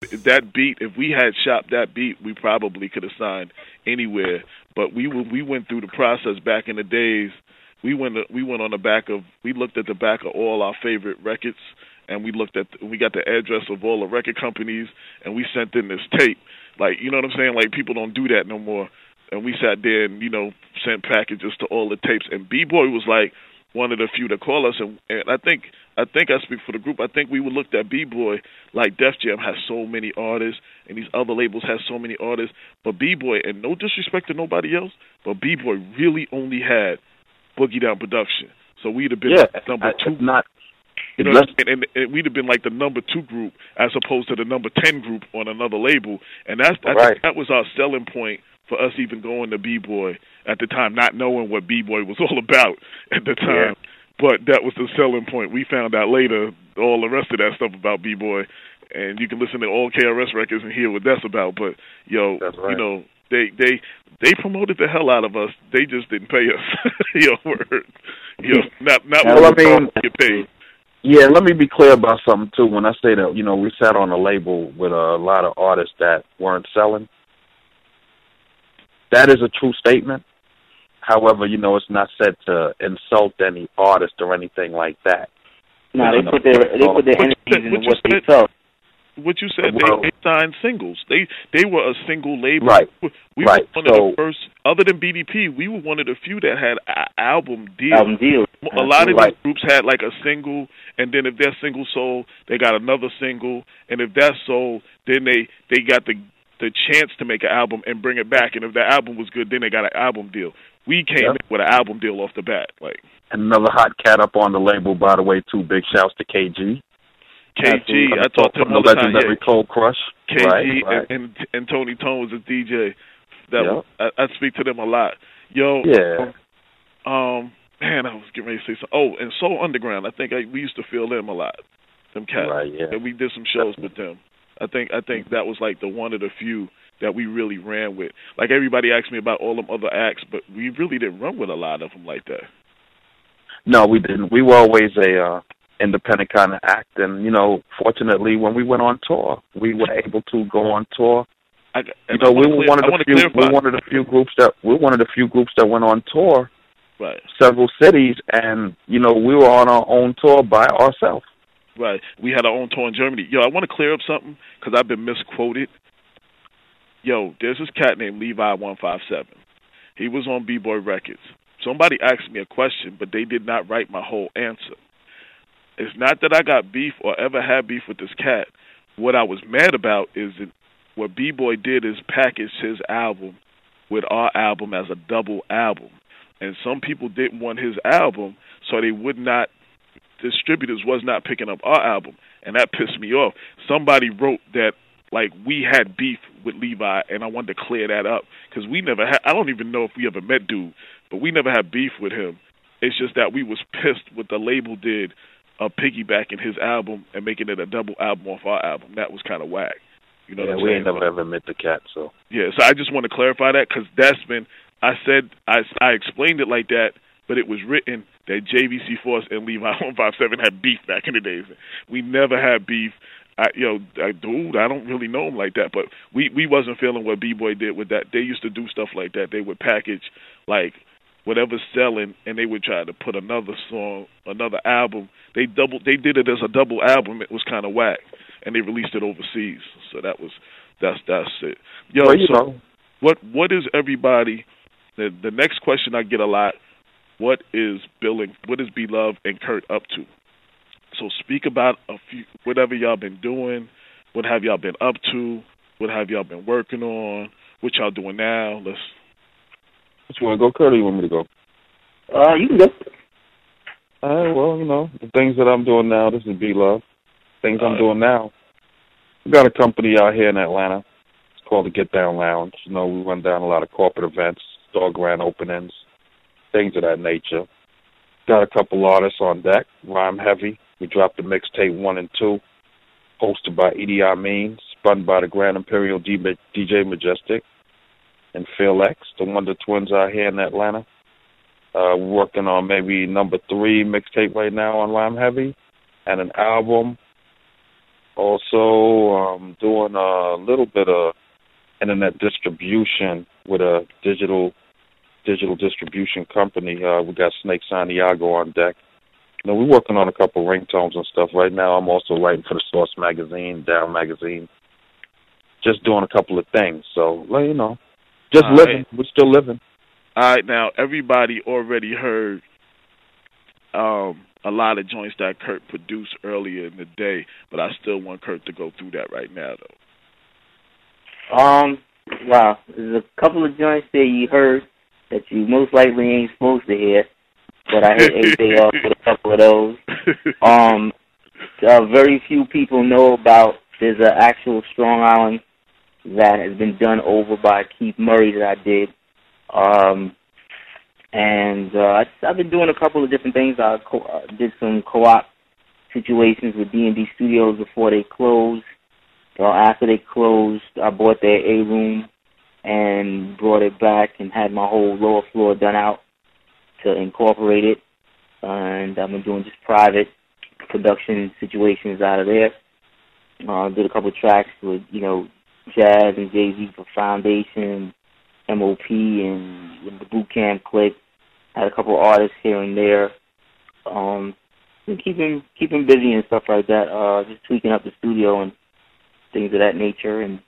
that beat. If we had shopped that beat, we probably could have signed anywhere. But we went through the process back in the days. We went on the back of. We looked at the back of all our favorite records, and we got the address of all the record companies, and we sent in this tape. Like, you know what I'm saying? Like, people don't do that no more. And we sat there and, sent packages to all the tapes. And B-Boy was like one of the few to call us. And I think I speak for the group. I think we would look at B-Boy like Def Jam has so many artists, and these other labels have so many artists. But B-Boy, and no disrespect to nobody else, but B-Boy really only had Boogie Down Production. So we'd have been number two. And we'd have been like the number 2 group as opposed to the number 10 group on another label. And I think that was our selling point for us even going to B-Boy at the time, not knowing what B-Boy was all about at the time. Yeah. But that was the selling point. We found out later all the rest of that stuff about B-Boy. And you can listen to all KRS records and hear what that's about. But, they promoted the hell out of us. They just didn't pay us. Not get paid. Yeah, let me be clear about something, too. When I say that, we sat on a label with a lot of artists that weren't selling, that is a true statement. However, it's not said to insult any artist or anything like that. No, they put their energies into what they felt. What you said, they signed singles. They were a single label. Right. We were one of the first, other than BDP, we were one of the few that had album deals. A lot of these groups had like a single, and then if their single sold, they got another single, and if that sold, then they got the chance to make an album and bring it back, and if the album was good, then they got an album deal. We came in with an album deal off the bat. Another hot cat up on the label, by the way, too. Big shouts to KG. KG, I talked to him all the time. Legendary Cold Crush. KG and Tony Tone was a DJ. I speak to them a lot. Man, I was getting ready to say something. Oh, and Soul Underground. I think we used to feel them a lot. Them cats. Right, yeah. And we did some shows with them. I think that was like the one of the few that we really ran with. Like, everybody asked me about all them other acts, but we really didn't run with a lot of them like that. No, we didn't. We were always a independent kind of act, and fortunately, when we went on tour, we were able to go on tour. We were one of the few groups that went on tour. Right. Several cities, and we were on our own tour by ourselves. Right. We had our own tour in Germany. I want to clear up something because I've been misquoted. There's this cat named Levi157. He was on B-Boy Records. Somebody asked me a question, but they did not write my whole answer. It's not that I got beef or ever had beef with this cat. What I was mad about is that what B-Boy did is package his album with our album as a double album. And some people didn't want his album, so they would not, distributors was not picking up our album. And that pissed me off. Somebody wrote that, we had beef with Levi, and I wanted to clear that up. Because we never had, I don't even know if we ever met dude, but we never had beef with him. It's just that we was pissed what the label did, piggybacking his album and making it a double album off our album. That was kind of whack. You know what I'm saying? We ain't never ever met the cat, so. Yeah, so I just want to clarify that because that's been, I explained it like that, but it was written that JVC Force and Levi 157 had beef back in the days. We never had beef. Dude, I don't really know him like that, but we wasn't feeling what B-Boy did with that. They used to do stuff like that. They would package, whatever's selling, and they would try to put another song, another album. They did it as a double album. It was kind of whack, and they released it overseas. So that's it. What is everybody? The next question I get a lot: what is B-Love and Kurt up to? So speak about a few, whatever y'all been doing. What have y'all been up to? What have y'all been working on? What y'all doing now? Which one? Go, Kurt, or you want me to go? You can go. The things that I'm doing now, this is B-Love. Things I'm doing now. We got a company out here in Atlanta. It's called the Get Down Lounge. We run down a lot of corporate events, store grand openings, things of that nature. Got a couple artists on deck, Rhyme Heavy. We dropped the mixtape 1 and 2, hosted by Edie Amin, spun by the Grand Imperial DJ Majestic and Phil X, the Wonder Twins out here in Atlanta. We're working on maybe number 3 mixtape right now on Rhyme Heavy, and an album Also, doing a little bit of internet distribution with a digital distribution company. We got Snake Santiago on deck. You know, we're working on a couple ringtones and stuff right now. I'm also writing for the Source magazine, Down magazine. Just doing a couple of things. So, you know, just living. Right. We're still living. All right, now everybody already heard a lot of joints that Kurt produced earlier in the day, but I still want Kurt to go through that right now, though. Wow, there's a couple of joints there you heard that you most likely ain't supposed to hear, but I hit AJ off with a couple of those. Very few people know about, there's an actual Strong Island that has been done over by Keith Murray that I did. I've been doing a couple of different things. I did some co-op situations with D&D Studios before they closed. After they closed, I bought their A room and brought it back and had my whole lower floor done out to incorporate it. And I've been doing just private production situations out of there. Did a couple of tracks with, Jazz and Jay-Z for Foundation, MOP, and the Boot Camp Click. Had a couple of artists here and there. Been keeping busy and stuff like that. Just tweaking up the studio and things of that nature. And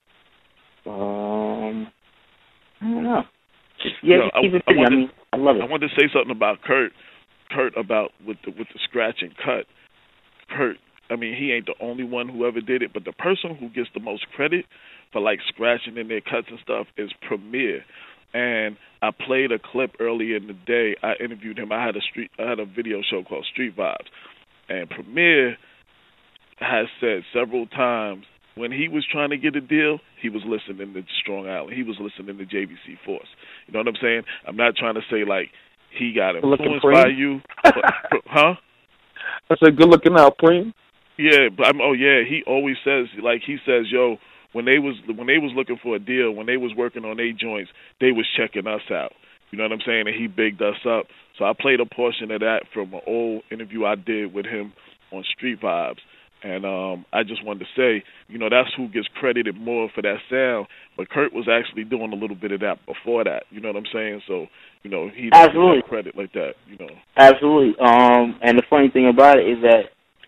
I don't know. Just keeping busy. I love it. I wanted to say something about Kurt. Kurt about with the scratch and cut. Kurt, he ain't the only one who ever did it, but the person who gets the most credit for like scratching in their cuts and stuff is Premier. And I played a clip earlier in the day. I interviewed him. I had a video show called Street Vibes, and Premier has said several times when he was trying to get a deal, he was listening to Strong Island. He was listening to JVC Force. You know what I'm saying? I'm not trying to say like he got influenced by you, huh? I said, good looking out, Preem. Yeah, but he always says, yo, when they was looking for a deal, when they was working on their joints, they was checking us out. You know what I'm saying? And he bigged us up. So I played a portion of that from an old interview I did with him on Street Vibes. And I just wanted to say, that's who gets credited more for that sound. But Kurt was actually doing a little bit of that before that. You know what I'm saying? So, he doesn't get credit like that. Absolutely. And the funny thing about it is that,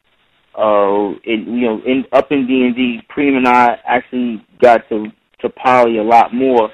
up in D&D, Preem and I actually got to poly a lot more.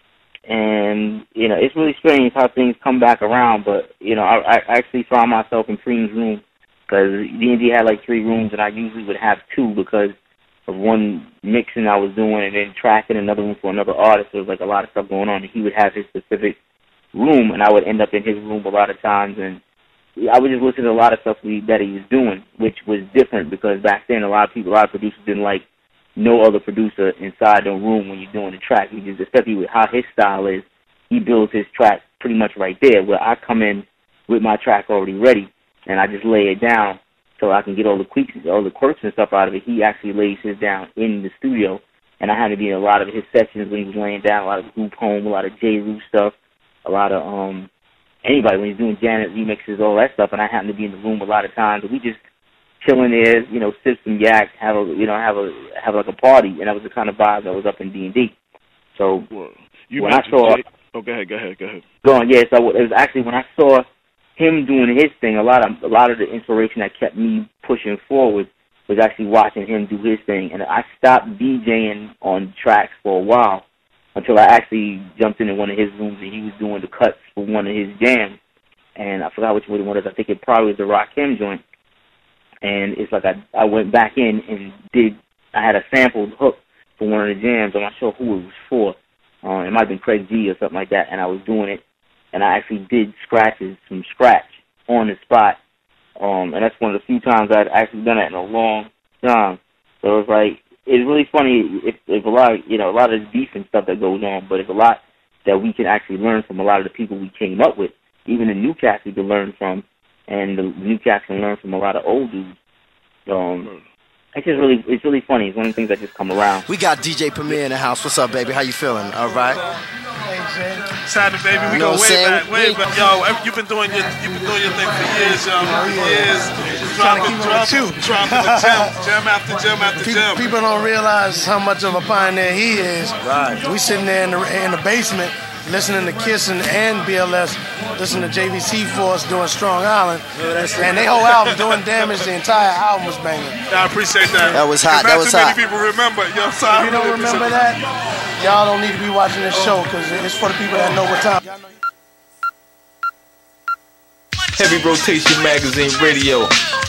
And, it's really strange how things come back around. But, I actually found myself in Preem's room. Because D&D had like 3 rooms, and I usually would have 2 because of one mixing I was doing and then tracking another one for another artist. There was like a lot of stuff going on, and he would have his specific room, and I would end up in his room a lot of times, and I would just listen to a lot of stuff that he was doing, which was different because back then a lot of producers didn't like no other producer inside the room when you're doing the track. He just, especially with how his style is, he builds his track pretty much right there, where I come in with my track already ready, and I just lay it down so I can get all the quirks and stuff out of it. He actually lays his down in the studio, and I had to be in a lot of his sessions when he was laying down, a lot of Group Home, a lot of J. Rue stuff, a lot of anybody when he's doing Janet remixes, all that stuff, and I happened to be in the room a lot of times, and we just chilling there, sip some yak, have like a party, and that was the kind of vibe that was up in D&D. So when I saw, go ahead. Go on, yeah. So it was actually when I saw him doing his thing, a lot of the inspiration that kept me pushing forward was actually watching him do his thing, and I stopped DJing on tracks for a while until I actually jumped into one of his rooms and he was doing the cuts for one of his jams, and I forgot which one it was. I think it probably was the Rakim joint, and it's like I went back in and I had a sampled hook for one of the jams. I'm not sure who it was for. It might have been Craig G or something like that, and I was doing it, and I actually did scratches from scratch on the spot, and that's one of the few times I'd actually done that in a long time. So it's like, it's really funny if a lot of the decent stuff that goes on, but it's a lot that we can actually learn from a lot of the people we came up with. Even the new cats we can learn from, and the new cats can learn from a lot of old dudes. It's really funny. It's one of the things that just come around. We got DJ Premier in the house. What's up, baby? How you feeling? All right. Excited, baby. We go way back. Yo, you've been doing your thing for years, yo. Years. trying to keep up with you. Dropping the gem after gem after gem. People don't realize how much of a pioneer he is. Right. We sitting there in the basement listening to Kiss and BLS, listening to JVC Force doing Strong Island, and their whole album doing damage. The entire album was banging. I appreciate that. That was hot. Not That was too hot. many people remember. Yo, so If you don't remember that, y'all don't need to be watching this show because it's for the people that know what time. Heavy Rotation Magazine Radio.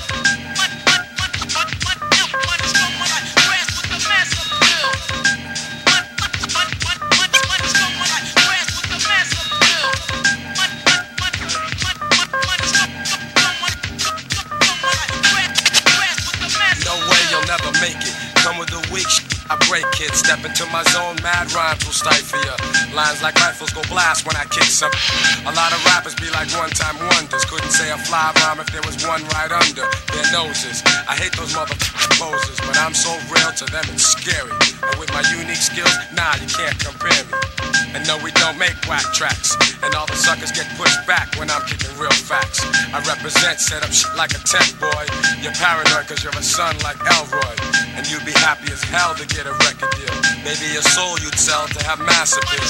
I break it, step into my zone, mad rhymes will stifle ya. Lines like rifles go blast when I kick some. A lot of rappers be like one-time wonders. Couldn't say a fly rhyme if there was one right under their noses. I hate those motherfucking poses, but I'm so real to them it's scary. And with my unique skills, nah, you can't compare me. And no, we don't make whack tracks. And all the suckers get pushed back when I'm kicking real facts. I represent, set up shit like a tent boy. You're paranoid cause you're a son like Elroy. And you'd be happy as hell to get a record deal. Maybe your soul you'd sell to have massive appeal.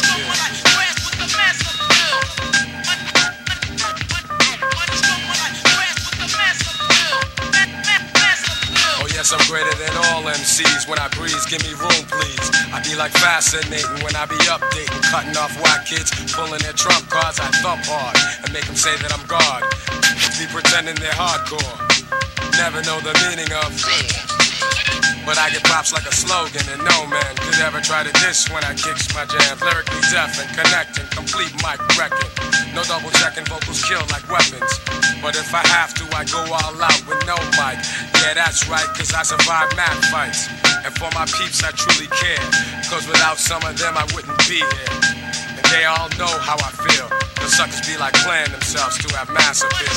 Oh yes, I'm greater than all MCs. When I breeze, give me room please. I be like fascinating when I be updating, cutting off whack kids, pulling their trump cards. I thump hard and make them say that I'm God. Be pretending they're hardcore. Never know the meaning of. But I get props like a slogan, and no man could ever try to diss when I kicks my jam. Lyrically deaf and connecting, complete mic wrecking. No double checking, vocals kill like weapons. But if I have to, I go all out with no mic. Yeah, that's right, cause I survived mad fights. And for my peeps, I truly care. Cause without some of them, I wouldn't be here. And they all know how I feel. The suckers be like playing themselves to have massive appeal.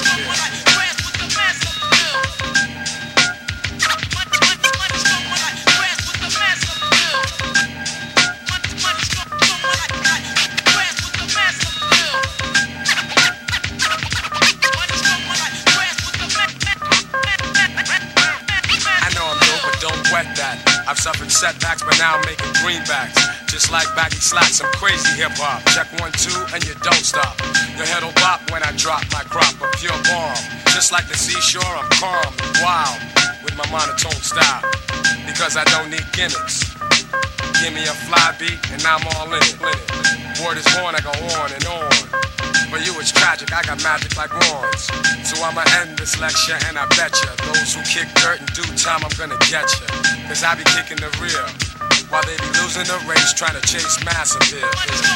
I've suffered setbacks, but now I'm making greenbacks. Just like baggy slacks, I'm crazy hip-hop. Check 1, 2, and you don't stop. Your head'll bop when I drop my crop of pure bomb. Just like the seashore, I'm calm and wild with my monotone style. Because I don't need gimmicks. Give me a fly beat, and I'm all in it. Word is born, I go on and on. For you it's tragic, I got magic like wands. So I'ma end this lecture and I betcha those who kick dirt in due time I'm gonna get ya. Cause I be kicking the rear while they be losing the race trying to chase mass appeal.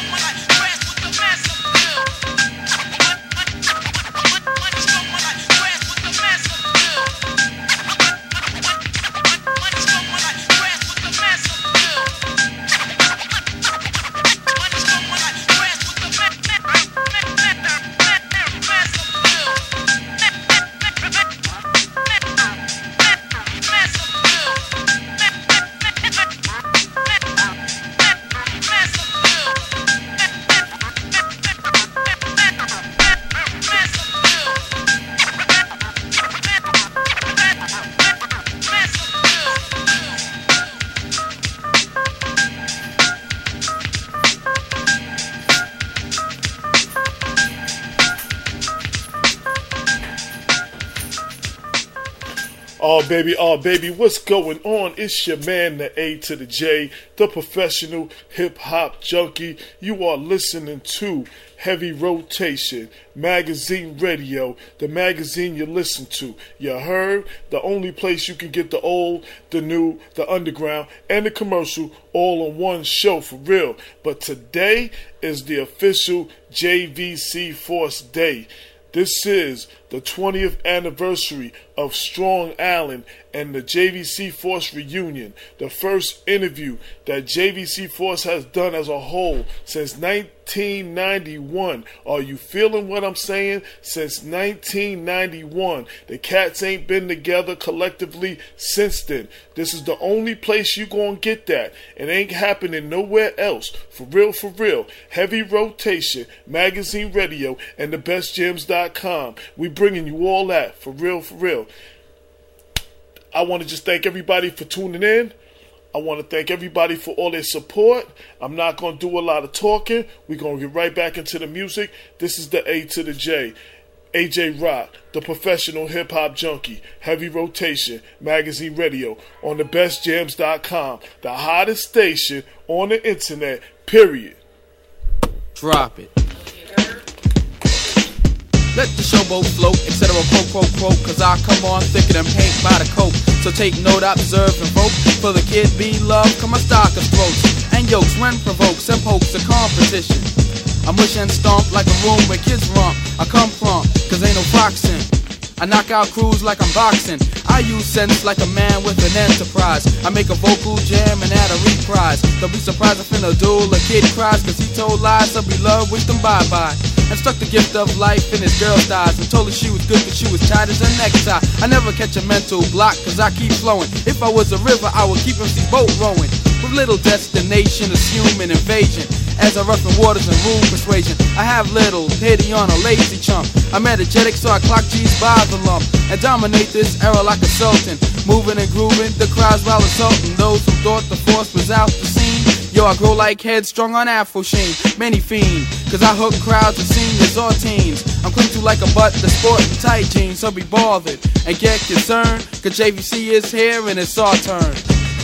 Oh baby, what's going on? It's your man, the A to the J, the professional hip-hop junkie. You are listening to Heavy Rotation Magazine Radio, the magazine you listen to. You heard? The only place you can get the old, the new, the underground, and the commercial all on one show, for real. But today is the official JVC Force Day. This is the 20th anniversary of Strong Island and the JVC Force reunion, the first interview that JVC Force has done as a whole since 1991. Are you feeling what I'm saying? Since 1991. The cats ain't been together collectively since then. This is the only place you gonna get that. It ain't happening nowhere else. For real, for real. Heavy Rotation, Magazine Radio, and thebestgems.com. We bringing you all that. For real, for real. I want to just thank everybody for tuning in. I want to thank everybody for all their support. I'm not going to do a lot of talking. We're going to get right back into the music. This is the A to the J. AJ Rock, the professional hip-hop junkie, Heavy Rotation, Magazine Radio, on thebestjams.com, the hottest station on the internet, period. Drop it. Let the showboat float, etc. quote, quote, quote, cause I come on thicker than paint by the coat. So take note, observe, and vote for the kid be loved, cause my stock is throats and yokes when provokes and pokes the competition. I mush and stomp like a room where kids romp. I come from, cause ain't no boxing. I knock out crews like I'm boxing. I use sense like a man with an enterprise. I make a vocal jam and add a reprise. Don't be surprised if in a duel a kid cries, cause he told lies, so be loved, wish them bye-bye. And stuck the gift of life in his girl's thighs and told her she was good but she was tight as a necktie. I never catch a mental block cause I keep flowing. If I was a river I would keep MC's boat rowing. With little destination is human invasion. As I rough in waters and rule persuasion, I have little pity on a lazy chump. I'm energetic so I clock G's by the lump and dominate this era like a sultan. Moving and grooving, the crowds while assaulting those who thought the force was out the scene. Yo, I grow like headstrong on Afro Sheen. Many fiend, cause I hook crowds of seniors or teens. I'm clean to like a butt that's sporting tight jeans. So be bothered and get concerned, cause JVC is here and it's our turn.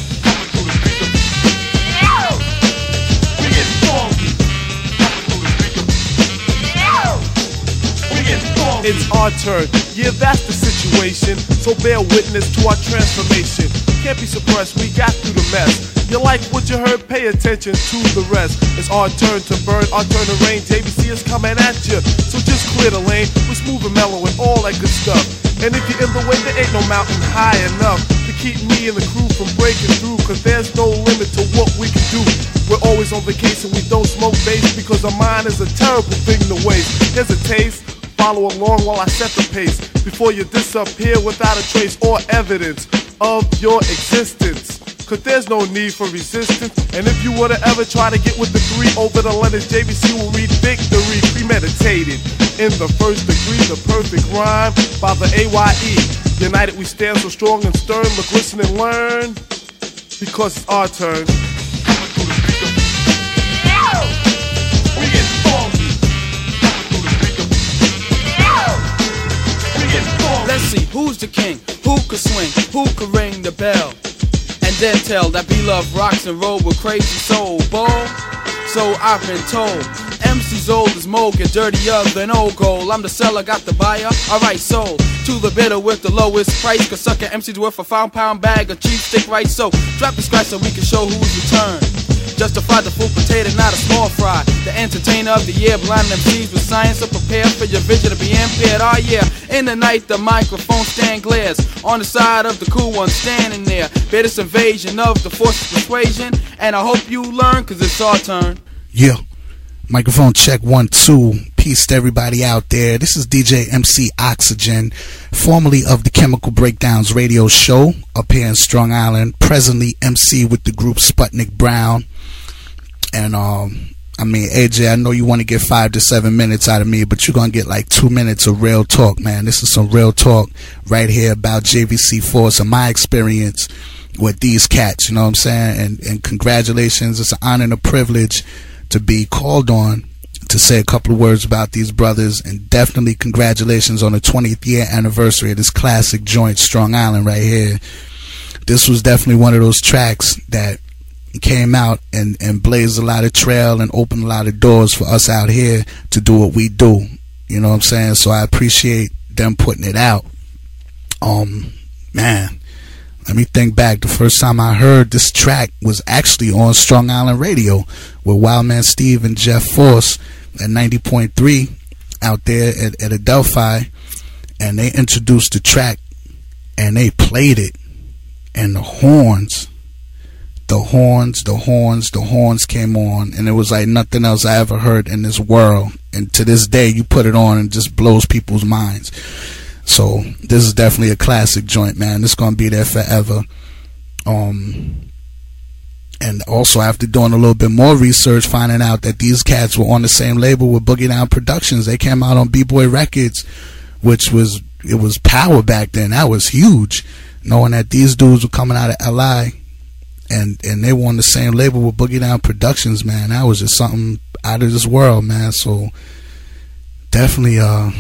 It's our turn, yeah, that's the situation. So bear witness to our transformation. Can't be suppressed, we got through the mess. You like what you heard, pay attention to the rest. It's our turn to burn, our turn to reign. JVC is coming at you, so just clear the lane. We're smooth and mellow and all that good stuff. And if you're in the way, there ain't no mountain high enough to keep me and the crew from breaking through, cause there's no limit to what we can do. We're always on vacation, we don't smoke bass, because our mind is a terrible thing to waste. Here's a taste, follow along while I set the pace, before you disappear without a trace or evidence of your existence. Cause there's no need for resistance. And if you were to ever try to get with the 3 over the letters, JVC will read victory premeditated. In the first degree, the perfect rhyme by the AYE. United we stand so strong and stern. Look, listen and learn, because it's our turn. We get funky. Let's see, who's the king? Who could swing? Who could ring the bell? And then tell that B-Love rocks and roll with crazy soul ball. So I've been told. MC's old as mold, get dirtier than old gold. I'm the seller, got the buyer, alright sold. To the bidder with the lowest price, cause sucker MC's worth a £5 bag of cheap stick, right? So drop the scratch so we can show who's returned. Justify the full potato, not a small fry. The entertainer of the year, blinding MCs with science. So prepare for your vision to be impaired. Oh yeah, in the night the microphone stand glares on the side of the cool one standing there. Bear this invasion of the force of persuasion, and I hope you learn, cause it's our turn. Yeah, microphone check 1 2. Peace to everybody out there. This is DJ MC Oxygen, formerly of the Chemical Breakdowns radio show up here in Strong Island. Presently MC with the group Sputnik Brown. And I mean, AJ, I know you want to get 5 to 7 minutes out of me, but you're gonna get like 2 minutes of real talk, man. This is some real talk right here about JVC Force and my experience with these cats, you know what I'm saying? And congratulations. It's an honor and a privilege to be called on to say a couple of words about these brothers, and definitely congratulations on the 20th year anniversary of this classic joint, Strong Island, right here. This was definitely one of those tracks that came out and blazed a lot of trail and opened a lot of doors for us out here to do what we do, you know what I'm saying? So I appreciate them putting it out. Man, let me think back. The first time I heard this track was actually on Strong Island Radio with Wildman Steve and Jeff Force at 90.3 out there at Adelphi, and they introduced the track and they played it, and the horns came on, and it was like nothing else I ever heard in this world. And to this day, you put it on and it just blows people's minds. So this is definitely a classic joint, man. It's gonna be there forever. And also, after doing a little bit more research, finding out that these cats were on the same label with Boogie Down Productions. They came out on B-Boy Records, which was, it was power back then. That was huge. knowing that these dudes were coming out of LI and they were on the same label with Boogie Down Productions, man. That was just something out of this world, man. So definitely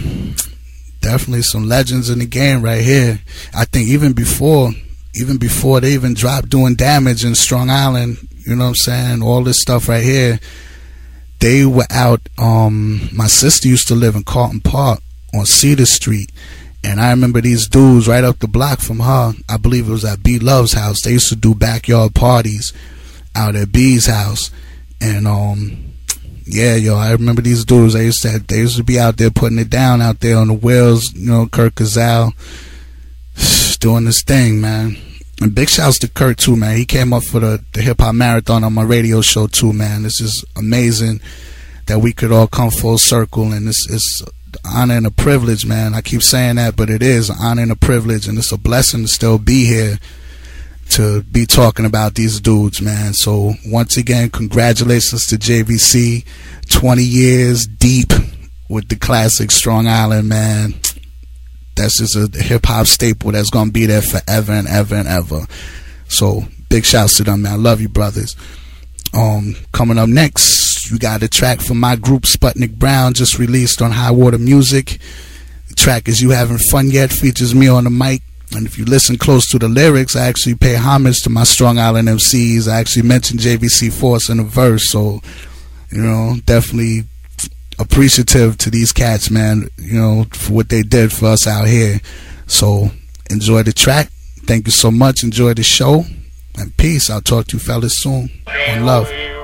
some legends in the game right here. I think even before they even dropped Doing Damage in Strong Island, you know what I'm saying, all this stuff right here, they were out. My sister used to live in Carlton Park on Cedar Street, and I remember these dudes right up the block from her, I believe it was at B Love's house. They used to do backyard parties out at B's house, and yeah, yo, I remember these dudes. They used to be out there putting it down out there on the wheels. You know, Kurt Cazal doing this thing, man. And big shouts to Kurt too, man. He came up for the hip hop marathon on my radio show too, man. This is amazing that we could all come full circle, and it's an honor and a privilege, man. I keep saying that, but it is an honor and a privilege, and it's a blessing to still be here to be talking about these dudes, man. So once again, congratulations to JVC. 20 years deep with the classic Strong Island, man. That's just a hip-hop staple that's going to be there forever and ever and ever. So big shouts to them, man. I love you, brothers. Coming up next, we got a track from my group Sputnik Brown, just released on High Water Music. The track is You Having Fun Yet, features me on the mic. And if you listen close to the lyrics, I actually pay homage to my Strong Island MCs. I actually mentioned JVC Force in a verse, so, you know, definitely appreciative to these cats, man, you know, for what they did for us out here. So enjoy the track. Thank you so much. Enjoy the show, and peace. I'll talk to you fellas soon. One love.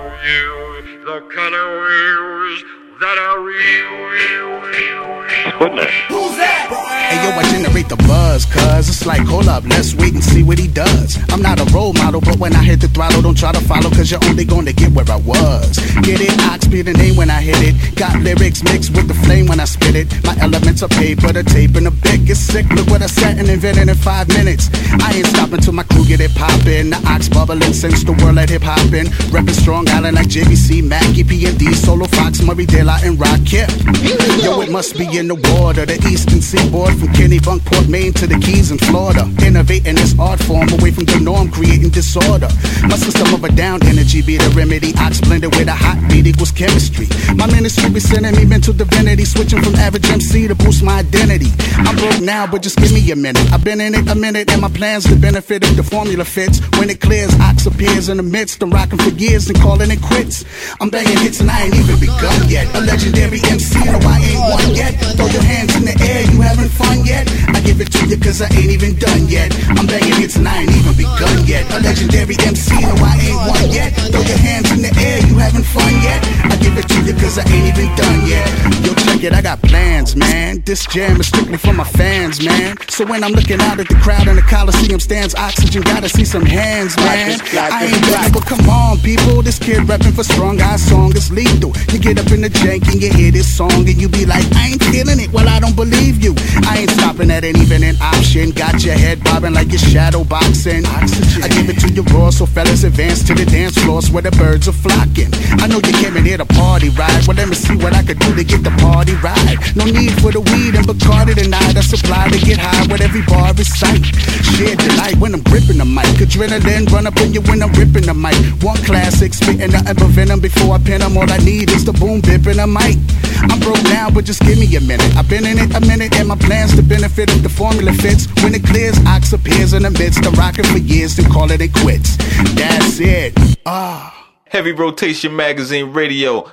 Who's that? Hey yo, I generate the buzz, cuz it's like, hold up, let's wait and see what he does. I'm not a role model, but when I hit the throttle, don't try to follow, cause you're only gonna get where I was. Get it? Ox be the name when I hit it. Got lyrics mixed with the flame when I spit it. My elements are paper, the tape, and the bit gets sick. Look what I said and invented in 5 minutes. I ain't stopping till my crew get it poppin'. The ox bubbling since the world let hip hop in. Reppin' Strong Island like JVC, Mackie, P&D, Solo Fox, Murray, Daylight, and Rocket. Yo, it must be in the water, the eastern seaboard, from Kennebunkport, Maine to the Keys in Florida. Innovating this art form away from the norm, creating disorder. My system of a down energy be the remedy. Ox blended with a hot beat equals chemistry. My ministry be sending me mental divinity, switching from average MC to boost my identity. I'm broke now, but just give me a minute. I've been in it a minute, and my plans to benefit if the formula fits. When it clears, Ox appears in the midst. I'm rocking for years and calling it quits. I'm banging hits and I ain't even begun yet. A legendary MC, no, I ain't one yet. Throw your hands in the air, you having fun yet? I give it to you cause I ain't even done yet. I'm banging hits and I ain't even begun yet. A legendary MC, no, I ain't one yet. Throw your hands in the air, you having fun yet? I give it to you cause I ain't even done yet. Yo, check it, I got plans, man. This jam is strictly for my fans, man. So when I'm looking out at the crowd in the Coliseum stands, Oxygen, gotta see some hands, man. I ain't ready, but come on, people. This kid rapping for Strong Eye song is lethal. You get up in the jank and you hear this song and you be like, I ain't feeling it. Well, I don't believe you. I ain't stopping at an even an option. Got your head bobbing like you're shadow boxing. Oxygen. I give it to you raw, so fellas advance to the dance floors where the birds are flocking. I know you came in here to party, right? Well, let me see what I could do to get the party right. No need for the weed and Bacardi tonight. I supply to get high with every bar recite. Share delight when I'm gripping the mic. Adrenaline run up in you when I'm ripping the mic. One classic, spitting nothing but venom before I pin them. All I need is the boom bip and a mic. I'm broke now, but just give me a minute. I've been in it a minute, and my plans to benefit if the formula fits. When it clears, Ox appears in the midst. I'm rocking for years and call it quits. That's it. Heavy Rotation Magazine Radio.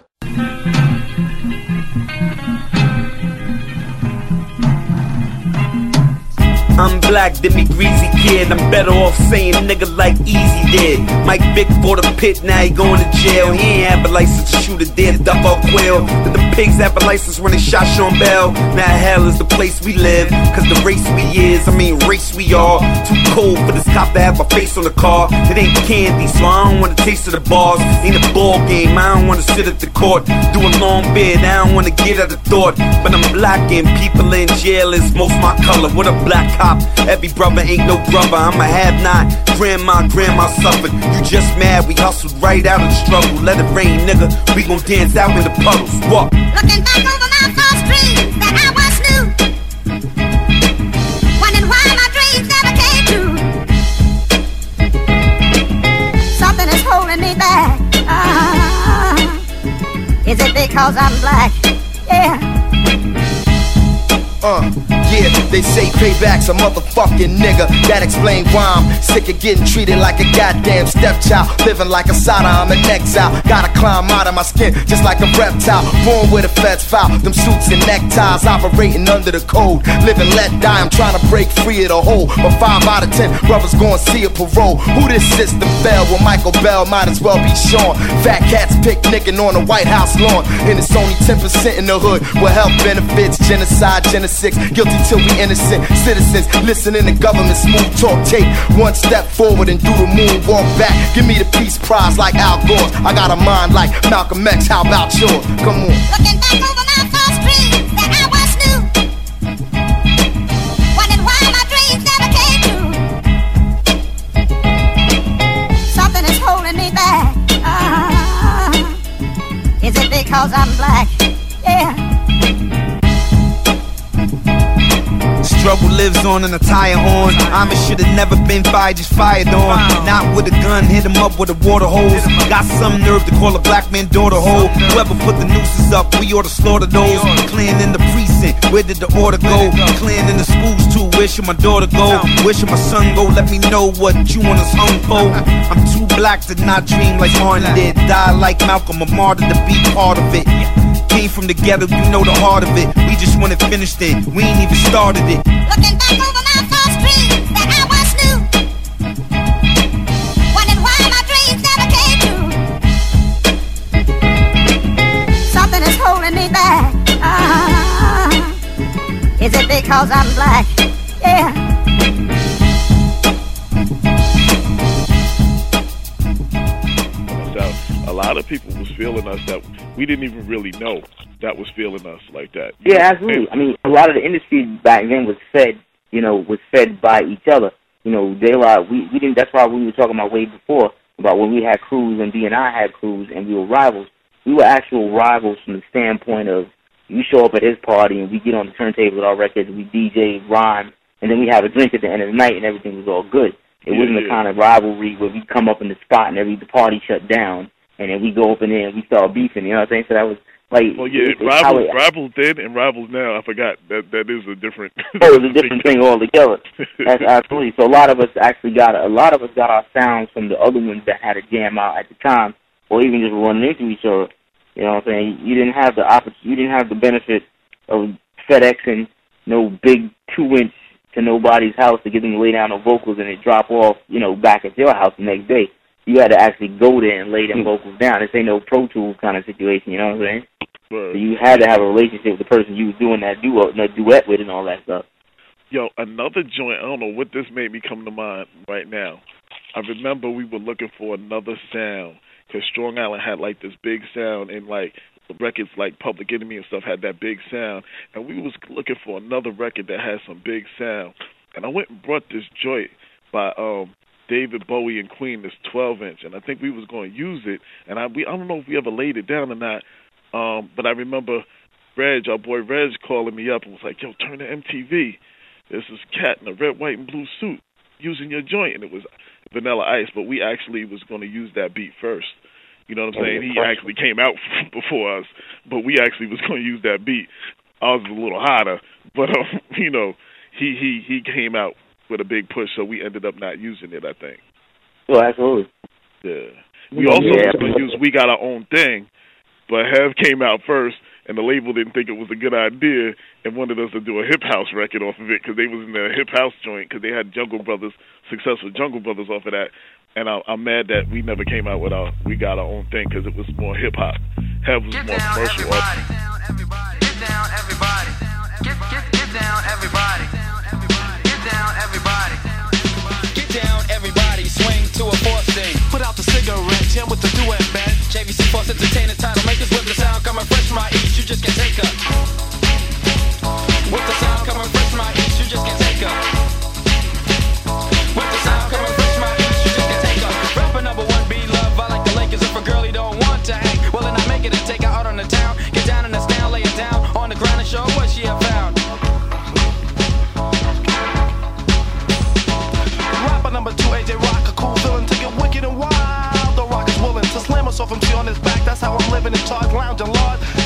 I'm black, then me greasy kid. I'm better off saying nigga like Easy did. Mike Vick for the pit, now he going to jail. He ain't have a license to shoot a dead duck or quail. Then the pigs have a license when they shot Sean Bell. Now hell is the place we live, cause the race we is, race we are. Too cold for this cop to have a face on the car. It ain't candy, so I don't wanna taste of the bars. Ain't a ball game, I don't wanna sit at the court. Do a long bid, I don't wanna get out the thought. But I'm black and people in jail is most my color. What a black cop, every brother ain't no brother. I'm a have-not, grandma suffered. You just mad, we hustled right out of the struggle. Let it rain, nigga, we gon' dance out in the puddles. What? Looking back over my false dreams that I once knew, wondering why my dreams never came true. because I'm black? Yeah. Yeah, they say payback's a motherfucking nigga. That explain why I'm sick of getting treated like a goddamn stepchild. Living like a sada, I'm an exile. Gotta climb out of my skin just like a reptile. Born with a feds foul, them suits and neckties. Operating under the code, living let die. I'm trying to break free of the hole. But 5 out of 10 brothers gon' see a parole. Who this system fell? Well, Michael Bell might as well be Sean. Fat cats picnicking on the White House lawn. And it's only 10% in the hood with health benefits. Genocide, genocide, guilty till we innocent citizens. Listening to government smooth talk tape. One step forward and do the moonwalk back. Give me the peace prize like Al Gore. I got a mind like Malcolm X. How about yours? Come on. Looking back over my false dreams that I once knew, wondering why my dreams never came true. Something is holding me back. Is it because I'm black? Yeah. Struggle lives on and a tire on. I should've never been fired, just fired on. Not with a gun, hit him up with a water hose. Got some nerve to call a black man daughter hoe. Whoever put the nooses up, we oughta slaughter those. Clean in the precinct, where did the order go? Clean in the schools too, where should my daughter go? Where should my son go? Let me know what you want us hung for. I'm too black to not dream like Martin did. Die like Malcolm, a martyr to be part of it. Came from the ghetto, you know the heart of it. We just want it finished it, we ain't even started it. Looking back over my false dreams that I once knew, wondering why my dreams never came true. Something is holding me back. Is it because I'm black? Yeah. A lot of people was feeling us that we didn't even really know that was feeling us like that. Yeah, absolutely. I mean, a lot of the industry back then was fed, was fed by each other. We didn't. That's why we were talking about way before about when we had crews and B&I had crews and we were rivals. We were actual rivals from the standpoint of you show up at his party and we get on the turntable with our records, we DJ, rhyme, and then we have a drink at the end of the night and everything was all good. It wasn't the kind of rivalry where we come up in the spot and the party shut down. And then we go up in there and we start beefing, you know what I'm saying? So that was like... Oh, yeah, Rivals then and Rivals now, I forgot. That is a different... Oh, it's a different thing altogether. That's absolutely. So a lot of us got our sounds from the other ones that had a jam out at the time, or even just running into each other. You know what I'm saying? You didn't have the benefit of FedExing no big 2-inch to nobody's house to get them to lay down the vocals and it drop off, back at your house the next day. You had to actually go there and lay them vocals down. This ain't no Pro Tools kind of situation, you know what I'm saying? Right. So you had to have a relationship with the person you was doing that duet with and all that stuff. Yo, another joint, I don't know what this made me come to mind right now. I remember we were looking for another sound because Strong Island had like this big sound and like records like Public Enemy and stuff had that big sound. And we was looking for another record that had some big sound. And I went and brought this joint by David Bowie and Queen, this 12-inch, and I think we was going to use it, and I don't know if we ever laid it down or not, but I remember Reg, our boy Reg, calling me up and was like, yo, turn to MTV. There's this cat in a red, white, and blue suit using your joint, and it was Vanilla Ice, but we actually was going to use that beat first. You know what I'm saying? He actually came out before us, but we actually was going to use that beat. Ours was a little hotter, but, he came out with a big push, so we ended up not using it, I think. Well, absolutely. Yeah. We also was going to use We Got Our Own Thing, but Hev came out first, and the label didn't think it was a good idea and wanted us to do a hip house record off of it because they was in the hip house joint because they had successful Jungle Brothers off of that. And I'm mad that we never came out with We Got Our Own Thing because it was more hip hop. Hev was more commercial. Get down, everybody. Get down, everybody. Get down, everybody. Down, everybody. Get down, everybody. Swing to a fourth thing. Put out the cigarette, jam with the duet band. JVC Force Entertainment title makers with the sound coming fresh from my east. You just can't take her. With the sound coming fresh from my east, you just can't take her. With the sound coming fresh from my east, you just can't take her. Rapper number 1, be love. I like the Lakers. If a girl you don't want to hang, well then I make it and take her out on the town. Get down in the stand, lay it down on the ground and show what she have found. Number 2, AJ Rock, a cool villain to get wicked and wild. The Rock is willing to slam us off MC on his back. That's how I'm living in charge, lounging, Lord.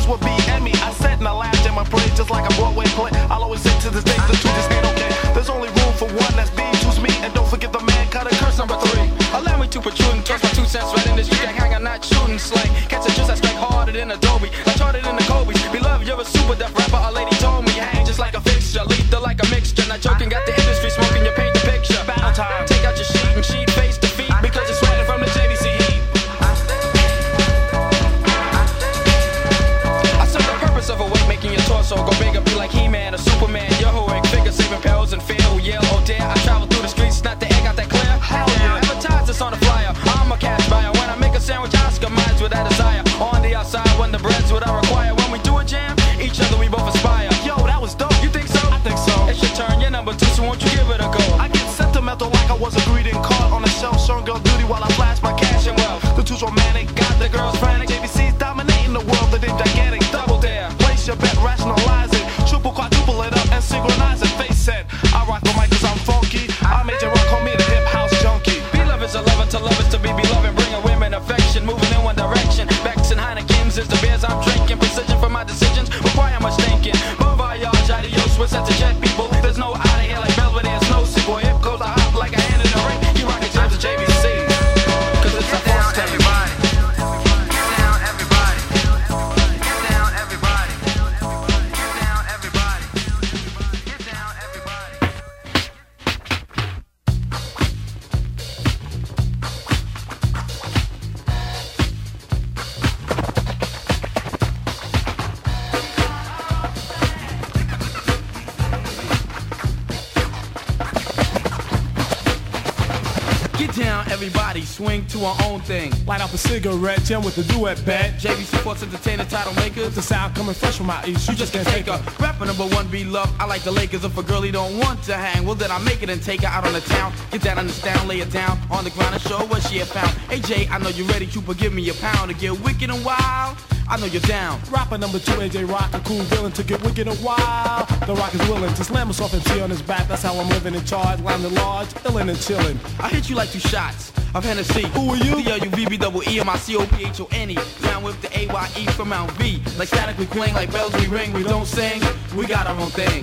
would be Emmy. I said and I laughed in my parade just like a Broadway play. I'll always say to this day, the two just ain't okay. There's only room for one, that's being choose me. And don't forget the man cut a curse number 3. Allow me to protrude and toss my 2 cents right in the street. I hang, I'm not shooting slang. Catch a juice, I strike harder than Adobe. I charted in the Kobe. Beloved, you're a super deaf rapper. A lady told me you hang just like a fixture, lethal like a mixture. Not joking, got the industry smoking. You paint the picture. Battle time. Take out your sheet and sheet face defeat because you're sweating from the JVC heat. I serve the purpose of a weight, making your torso go bigger, be like He-Man or Superman. Your heroic figure, saving perils and fear. Oh yeah, oh dare. I travel through the streets, not the air, got that clear. Hell yeah. Advertise this on the flyer. I'm a cash buyer. When I make a sandwich, Oscar minds with that desire. On the outside, when the bread's what I require. When we do a jam, each other we both aspire. Yo, that was dope. You think so? I think so. It's your turn, you're number 2, so won't you give it a go? I get sentimental like I was a greeting card on a shelf, showing girl duty while I flash my cash and wealth. The two's romantic, got the girls frantic. JVC's dominating the world, the gigantic. Double dare, place your bet, rationalize it. Triple, quadruple it up and synchronize it. Face set, I rock the mic cause I'm funky. I made you rock, call me the hip house junkie. Be-love is a lover to lovers to be beloved. Bringing women affection, moving in one direction. Becks and Heineken's is the beers I'm drinking. Precision for my decisions, require much thinking. Bon voyage, adios, we're set to jet people. There's no out of here like Belvedere's no sequel. Hip goes a hop like a hand in the ring. You rockin' James and JVC, cause it's a force to everybody. Get down, everybody. Get down, everybody. Get down, everybody. Get down, everybody. Get down, everybody, swing to our own thing. Light up a cigarette, jam with the duet bet. JVC Sports Entertainer, title makers. The sound coming fresh from my east, You just can't take her. Rapper number 1, be love. I like the Lakers. If a girlie don't want to hang, well then I make it and take her out on the town. Get down on the stand, lay it down on the ground and show what she had found. Hey Jay, I know you're ready. Cooper, give me a pound to get wicked and wild. I know you're down. Rapper number 2, AJ Rock, a cool villain to get wicked and wild. The Rock is willing to slam us off MC on his back. That's how I'm living in charge. Landing large, illin' and chillin'. I hit you like 2 shots of Hennessy. Who are you? The L-U-V-B-E-E, M-I-C-O-P-H-O-N-E. Down with the A-Y-E from Mount V. Like static we cling, like bells we ring. We don't sing, we got our own thing.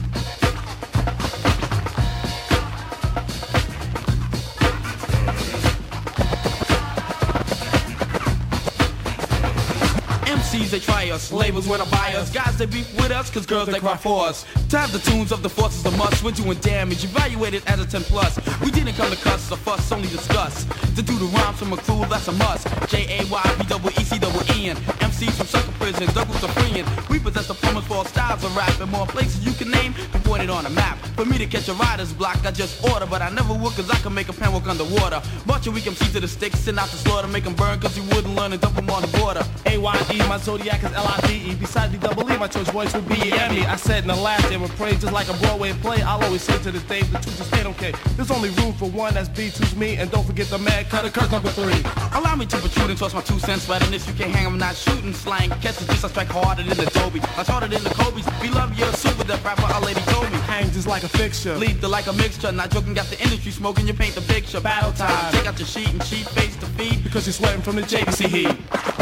MCs, they try us, labels wanna buy us. Guys, they beef with us, cause girls, they cry for us. To have the tunes of the forces a must. We're doing damage, evaluated as a 10 plus. We didn't come to cuss or fuss, only discuss. To do the rhymes from a crew, that's a must. J-A-Y-B-E-E-C-E-N. MCs from sucker prison, Douglas are freeing. We possess the plumbers for all styles of rap. And more places you can name, be pointed on a map. For me to catch a rider's block, I just order. But I never would, cause I can make a pen work underwater. March a weak MCs to the sticks, send out the slaughter. Make them burn, cause you wouldn't learn and dump them on the border. A-Y-E, my zodiac is L-I-V-E. Besides B-double-E, my choice voice would be E-M-E. I said in the last day with praise, just like a Broadway play. I'll always say to this day, the two just ain't okay. There's only room for one, that's B2's me. And don't forget the mad cutter, curse number 3. Allow me to protrude and toss my 2 cents right in this. You can't hang, I'm not shooting slang. Catch the juice, I strike harder than Adobe. I harder than the Kobe's. Beloved, you're a super deaf rapper, a lady told me. Hang just like a fixture. Lethal like a mixture. Not joking, got the industry smoking, you paint the picture. Battle time. Take out your sheet and sheet face to feed. Because you're sweating from the JVC heat.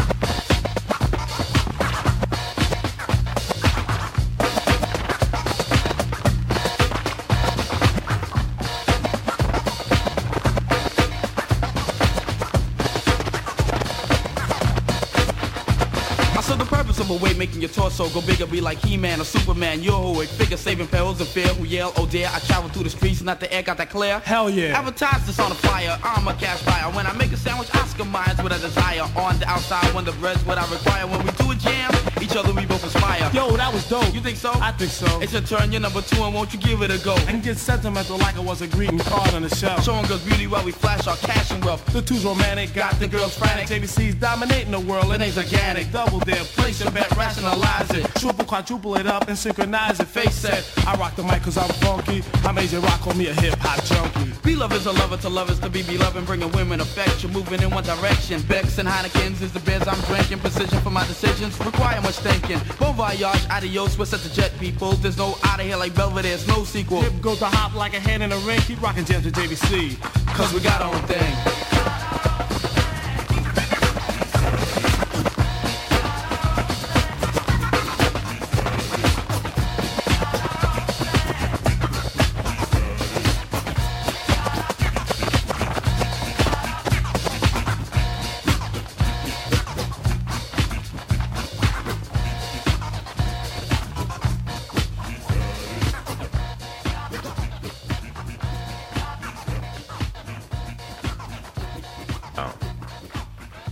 Of a weight making your torso go bigger, be like He-Man or Superman. You're a heroic figure, saving perils and fear. Who yell, oh dear, I travel through the streets, not the air, got that clear. Hell yeah. Advertise this on a flyer, I'm a cash buyer. When I make a sandwich, Oscar minds with a desire. On the outside, when the bread's what I require. When we do a jam, each other we both inspire. Yo, that was dope. You think so? I think so. It's your turn, you're number 2, and won't you give it a go? And get sentimental like I was a greeting card on the shelf. Showing girls beauty while we flash our cash and wealth. The two's romantic, got the girls frantic. JVC's dominating the world, it ain't gigantic. Double dare, place your bet, rationalize it. Triple, quadruple it up and synchronize it. Face set, I rock the mic cause I'm funky. I'm AJ Rock, call me a hip hop junkie. Be-love is a lover to lovers to be beloved, bringing women affection, moving in one direction. Becks and Heineken's is the beers I'm drinking. Precision for my decisions, require much thinking. Bon voyage, adios, we're set to jet people. There's no out of here like Belvedere's no sequel. Hip goes to hop like a hand in a ring. Keep rocking jams with JVC, cause we got our own thing.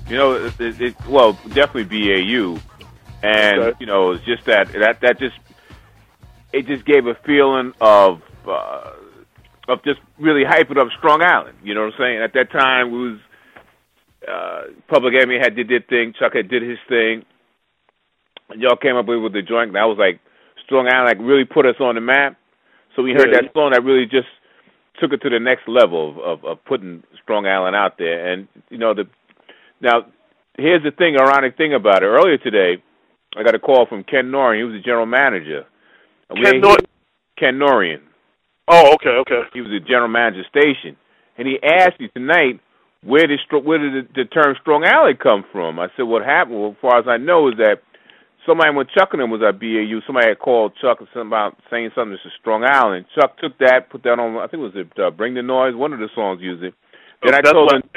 You know, well, definitely BAU, and you know, it's just that just it just gave a feeling of just really hyping up Strong Island. You know what I'm saying? At that time, it was Public Enemy did their thing, Chuck had did his thing, and y'all came up with the joint. That was like Strong Island, like really put us on the map. So we heard that song that really just took it to the next level of putting Strong Island out there. And you know, now here's the thing, ironic thing about it. Earlier today, I got a call from Ken Norian. He was the general manager. Ken Norian. Oh, okay. He was the general manager of the station, and he asked me tonight, where did the term Strong Island come from? I said, what happened? Well, as far as I know, is that somebody, when Chuck and him was at BAU, somebody had called Chuck about saying something to Strong Island. Chuck took that, put that on, I think it was Bring the Noise, one of the songs used it. Then I told him,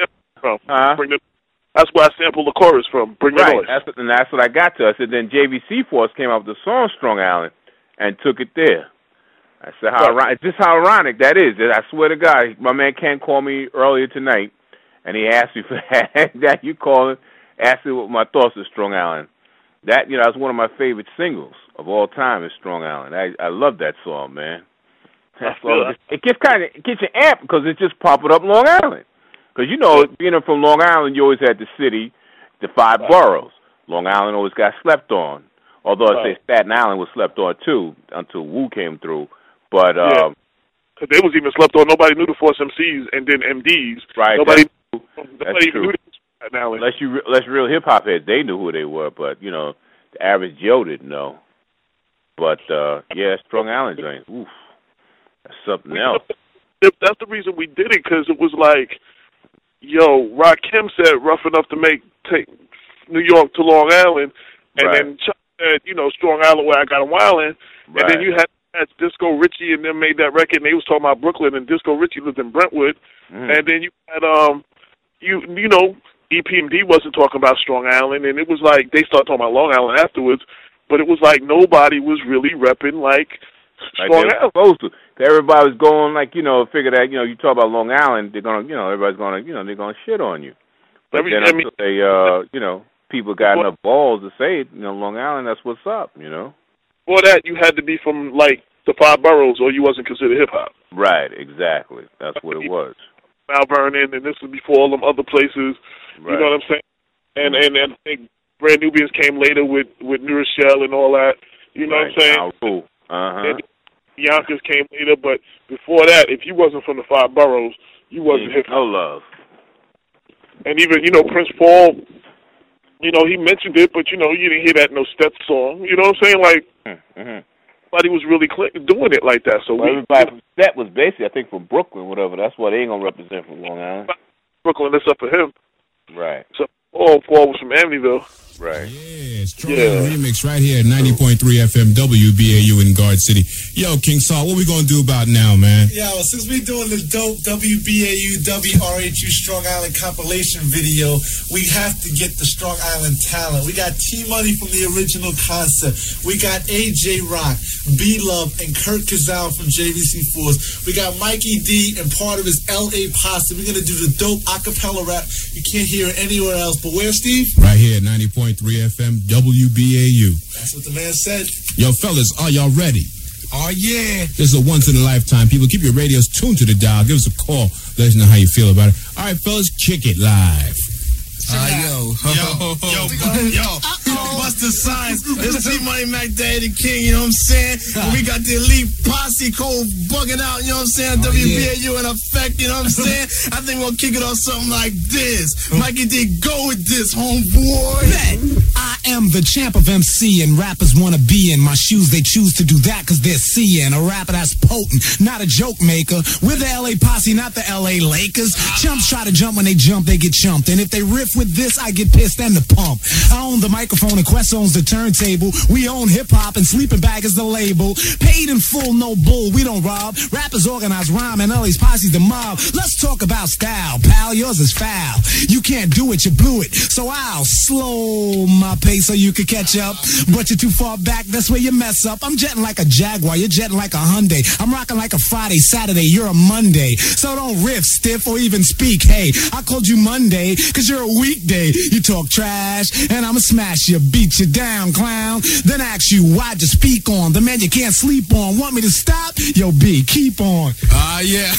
that's where I sampled the chorus from, Bring the Noise. That's what I got to. I said, then JVC Force came up with the song Strong Island and took it there. I said, just how ironic that is. I swear to God, my man Ken called me earlier tonight, and he asked me for that. You called him, asked me what my thoughts of Strong Island. That, you know, that's one of my favorite singles of all time is Strong Island. I love that song, man. It gets you amped because it's just popping up Long Island. Because, you know, being from Long Island, you always had the city, the 5 boroughs. Long Island always got slept on. Although I say Staten Island was slept on, too, until Wu came through. But, because they was even slept on. Nobody knew the Force MCs and then MDs. Right. Nobody even knew Staten Island. Unless real hip-hop heads, they knew who they were. But, you know, the average Joe didn't know. But, Strong Island joint. Oof. That's something else. That's the reason we did it, because it was like, yo, Rakim said rough enough to take New York to Long Island, and then Chuck said, you know, Strong Island where I got a wildin', and then you had Disco Richie and them made that record, and they was talking about Brooklyn, and Disco Richie lived in Brentwood, and then you had you know, EPMD wasn't talking about Strong Island, and it was like they started talking about Long Island afterwards, but it was like nobody was really repping like Strong Island. Supposed to. Everybody was going like, you know, figure that, you know, you talk about Long Island, they're gonna, you know, everybody's gonna, you know, they're gonna shit on you. But then until they, you know, people got enough balls to say it, you know, Long Island, that's what's up, you know. Before that, you had to be from like the 5 boroughs, or you wasn't considered hip hop. Right, exactly. That's what it was. Mount Vernon, and this was before all them other places. Right. You know what I'm saying? And I think Brand Nubians came later with New Rochelle and all that. You know what I'm saying? Oh, cool. And Yonkers came later, but before that, if you wasn't from the 5 boroughs, you wasn't hip hop. No love. And even, you know, Prince Paul, you know, he mentioned it, but, you know, you didn't hear that in no Step song. You know what I'm saying? Like, nobody was really doing it like that. So everybody from Step was basically, I think, from Brooklyn, whatever. That's why they ain't going to represent from Long Island. Brooklyn, that's up for him. Right. So Paul was from Amityville. Right. Yeah, Strong Island Remix right here at 90.3 FM WBAU in Guard City. Yo, King Saul, what we going to do about now, man? Yo, since we doing the dope WBAU WRHU Strong Island compilation video, we have to get the Strong Island talent. We got T-Money from the original concept. We got AJ Rock, B-Love, and Kurt Kazal from JVC Force. We got Mikey D and part of his LA Posse. We're going to do the dope acapella rap. You can't hear it anywhere else. But where, Steve? Right here at 90.3 FM WBAU. That's what the man said. Yo, fellas, are y'all ready? Oh, yeah. This is a once-in-a-lifetime. People, keep your radios tuned to the dial. Give us a call. Let us know how you feel about it. All right, fellas, kick it live. Yo, Buster Signs. It's T-Money, Mac Daddy, the King, you know what I'm saying? We got the elite posse code bugging out, you know what I'm saying? WBAU in effect, you know what I'm saying? I think we'll kick it off something like this. Mikey D, go with this, homeboy. I am the champ of MC, and rappers want to be in my shoes. They choose to do that because they're seeing a rapper that's potent, not a joke maker. We're the LA Posse, not the LA Lakers. Chumps try to jump when they jump, they get chumped. And if they riff with this, I get pissed and the pump. I own the microphone and West owns the turntable. We own hip-hop and Sleeping Bag is the label. Paid in full, no bull, we don't rob. Rappers organize rhyme and LA's posse's the mob. Let's talk about style, pal, yours is foul. You can't do it, you blew it. So I'll slow my pace so you can catch up. But you're too far back, that's where you mess up. I'm jetting like a Jaguar, you're jetting like a Hyundai. I'm rocking like a Friday, Saturday, you're a Monday. So don't riff, stiff, or even speak. Hey, I called you Monday, cause you're a weekday. You talk trash, and I'ma smash you, beat you down, clown. Then ask you, why'd you speak on? The man you can't sleep on. Want me to stop? Yo, B, keep on. Yeah.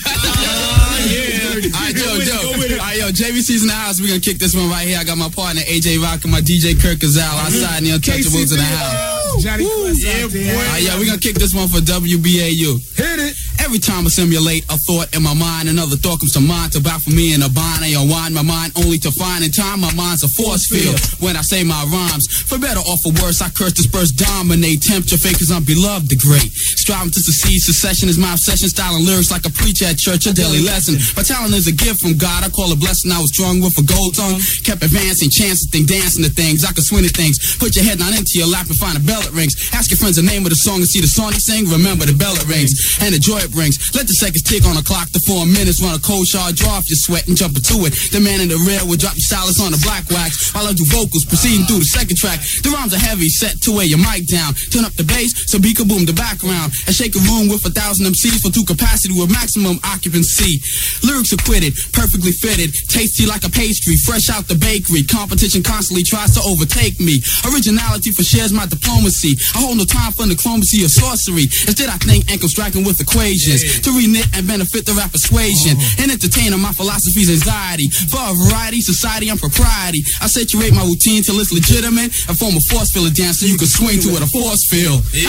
Yeah. Alright, yo, JVC's in the house. We're gonna kick this one right here. I got my partner AJ Rock and my DJ Kirk Cazal outside in the Untouchables in the house. Johnny Quest out there. Yeah, we're gonna kick this one for WBAU. Hit it. Every time I simulate a thought in my mind, another thought comes to mind to battle me in a bind. I unwind my mind only to find in time my mind's a force field when I say my rhymes. For better or for worse, I curse, disperse, dominate, tempt your fate 'cause I'm beloved, the great. Striving to succeed, secession is my obsession, styling lyrics like a preacher at church, a daily lesson. My talent is a gift from God, I call it blessing. I was strung with a gold tongue, kept advancing, chances, thing, dancing to things. I could swing at things, put your head down into your lap and find a bell it rings. Ask your friends the name of the song and see the song they sing. Remember the bell it rings and the joy it brings. Let the seconds tick on the clock, the 4 minutes, run a cold shard, draw off your sweat and jump into it. The man in the rear will drop your silence on the black wax while I do vocals, proceeding through the second track. The rhymes are heavy, set to weigh your mic down. Turn up the bass, so be kaboom the background. And shake a room with 1,000 MCs for two capacity with maximum occupancy. Lyrics acquitted, perfectly fitted, tasty like a pastry, fresh out the bakery. Competition constantly tries to overtake me. Originality for shares my diplomacy. I hold no time for diplomacy or sorcery. Instead I think and striking with equations to reknit and benefit the rap persuasion and entertain on my philosophy's anxiety. For a variety, society, and propriety, I saturate my routine till it's legitimate and form a force field of dance so you can swing to it, a force field. Yo.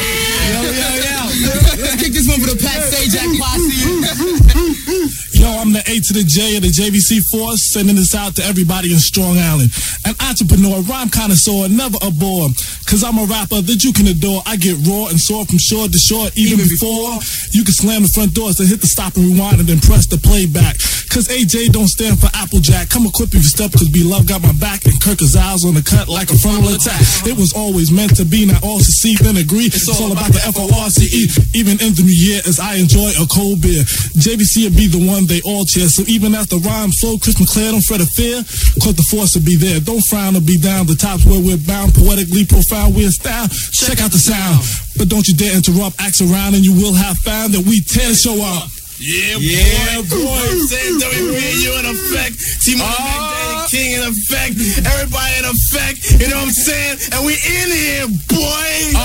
Let's kick this one for the Pat Sajak posse. Yo, I'm the A to the J of the JVC Force, sending this out to everybody in Strong Island. An entrepreneur, rhyme connoisseur, never a bore. Cause I'm a rapper that you can adore. I get raw and soar from shore to shore, even before you can slam the front doors and hit the stop and rewind and then press the playback. Cause AJ don't stand for Applejack. Come equipped if you step, cause B-Love got my back and Kirk Cazal's on the cut like a frontal attack. It was always meant to be, not all succeed then agree. It's all about the FORCE. Even in the new year as I enjoy a cold beer. JVC will be the one they all cheer. So even after rhymes flow, Chris McClare don't fret or fear. Cause the force will be there. Don't frown or be down. The top's where we're bound. Poetically profound, we're style. Check out the sound. But don't you dare interrupt, axe around, and you will have found that we tear the show up. Yeah, boy. Saying WBAU in effect. T-Money King in effect. Everybody in effect. You know what I'm saying? And we in here, boy.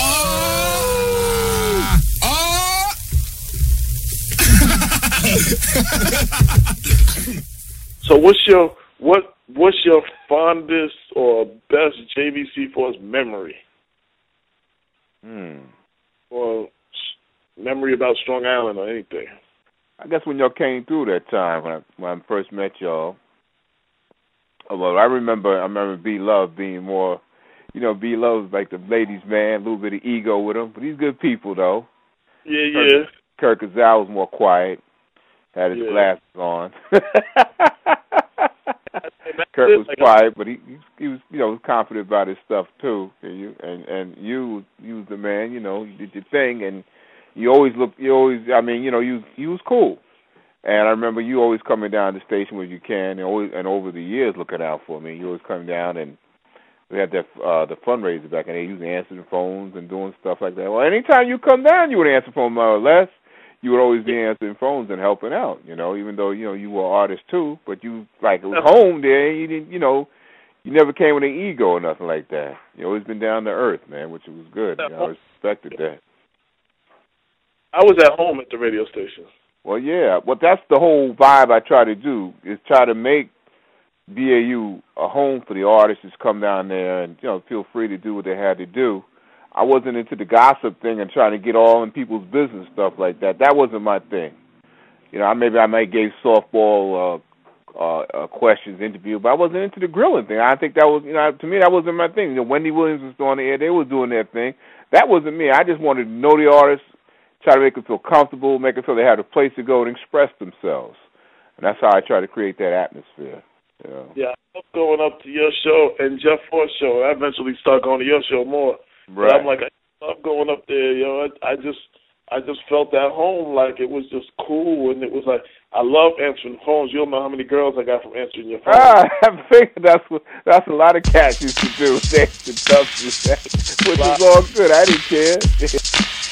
So what's your fondest or best JVC Force memory? Or memory about Strong Island or anything? I guess when y'all came through that time when I first met y'all. Well, I remember B-Love being more, B-Love's like the ladies' man, a little bit of ego with him, but he's good people though. Yeah. Kirk Cazal was more quiet, had his glasses on. Kirk was quiet, but he was confident about his stuff too. And you was the man, you did your thing, and you was cool. And I remember you always coming down to the station when you can, and over the years looking out for me. You always come down, and we had that the fundraiser back in the day. You was answering phones and doing stuff like that. Well, anytime you come down, you would answer phone more or less. You would always be answering phones and helping out. Even though you were an artist too, but you it was home there. You didn't, you never came with an ego or nothing like that. You always been down to earth, man, which was good. I respected that. I was at home at the radio station. Well, yeah. Well, that's the whole vibe I try to do, is try to make BAU a home for the artists that's come down there and, feel free to do what they had to do. I wasn't into the gossip thing and trying to get all in people's business, stuff like that. That wasn't my thing. Maybe I might give softball questions, interview, but I wasn't into the grilling thing. I think that was, to me, that wasn't my thing. Wendy Williams was on the air. They were doing their thing. That wasn't me. I just wanted to know the artists, try to make them feel comfortable, make them feel they had a place to go and express themselves. And that's how I try to create that atmosphere. Yeah, I love going up to your show and Jeff Ford's show. I eventually start going to your show more. Right. But I'm like, I love going up there, yo. I just felt at home, like it was just cool, and it was like I love answering phones. You don't know how many girls I got from answering your phone. I figured that's a lot of cats used to do. They used to tough you that, which is all good. I didn't care.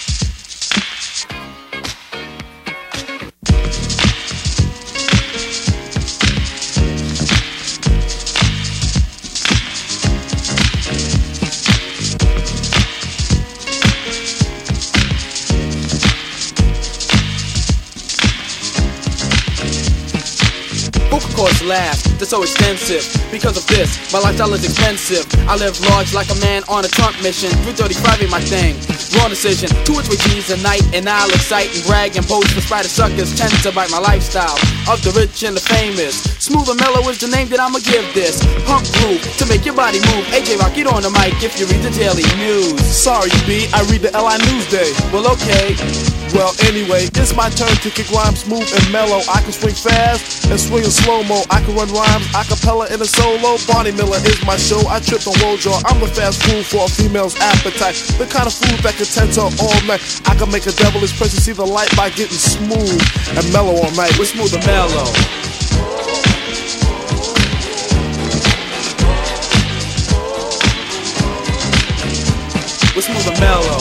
Course laugh, they're so extensive. Because of this, my lifestyle is expensive. I live large like a man on a Trump mission. 335 ain't my thing. Wrong decision. 2 or 3 G's a night, and I'll excite and brag and boast for spider suckers. Tend to bite my lifestyle of the rich and the famous. Smooth and mellow is the name that I'ma give this. Pump groove to make your body move. AJ Rock, get on the mic if you read the Daily News. Sorry, B, I read the LI Newsday. Well, okay. Well, anyway, it's my turn to kick rhymes smooth and mellow. I can swing fast and swing in slow-mo. I can run rhymes a cappella in a solo. Barney Miller is my show. I trip on Wojo. I'm the fast food for a female's appetite. The kind of food that can tend to her all night. I can make a devilish person see the light by getting smooth and mellow all night. We're smooth and mellow. We're smooth and mellow.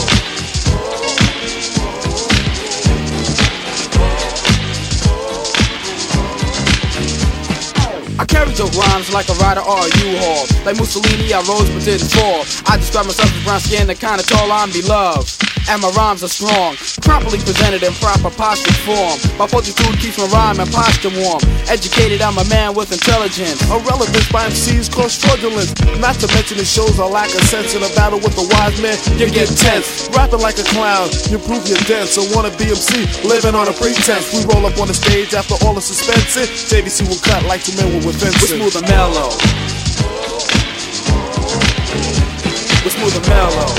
I carry dope rhymes like a rider or a U-Haul. Like Mussolini, I rose but didn't fall. I describe myself as brown skin, the kind of tall I'm beloved. And my rhymes are strong, properly presented in proper posture form. My fortitude keeps my rhyme and posture warm. Educated, I'm a man with intelligence. Irrelevance by MCs cause fraudulence. Not to mention it shows a lack of sense. In a battle with a wise man, you get tense. Rapping like a clown, you prove you're dense. So wanna be MC, living on a pretense. We roll up on the stage after all the suspense. JVC will cut like 2 men with fencing. We're smooth and mellow. We're smooth and mellow.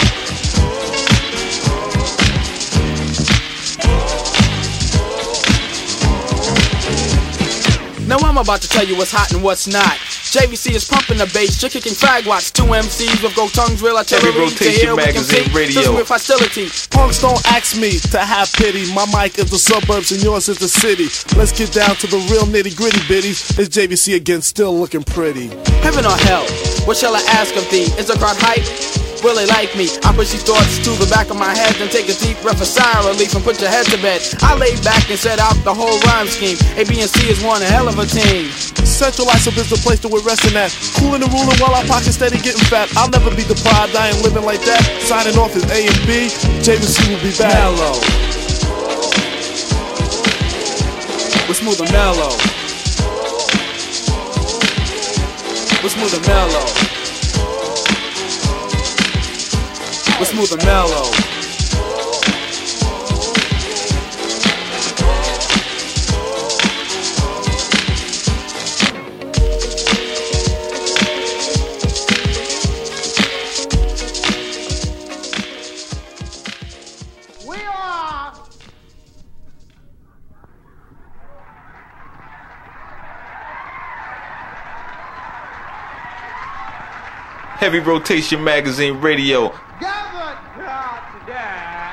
Now I'm about to tell you what's hot and what's not. JVC is pumping the bass, you're kicking fag watts. 2 MCs with gold tongues, real artillery. Heavy Rotation Magazine Radio. With hostility. Punks don't ask me to have pity. My mic is the suburbs and yours is the city. Let's get down to the real nitty gritty bitties. It's JVC again, still looking pretty. Heaven or hell, what shall I ask of thee? Is the crowd hype? Will they like me? I push these thoughts to the back of my head and take a deep breath of sigh relief and put your head to bed. I laid back and set out the whole rhyme scheme. A, B, and C is one hell of a team. Central Isob is the place that we're resting at. Cooling and ruling while our pockets steady getting fat. I'll never be deprived, I ain't living like that. Signing off is A and B. JVC will be back. Mellow. We're smooth and mellow. We're smooth and mellow. We're smooth and mellow. We are Heavy Rotation Magazine Radio. gathered here today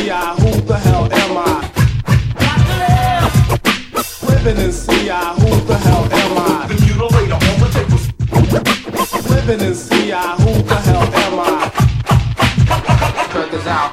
CI, who the hell am I? Living in CI, who the hell am I? The mutilator on the table. Living in CI, who the hell am I? Check this out.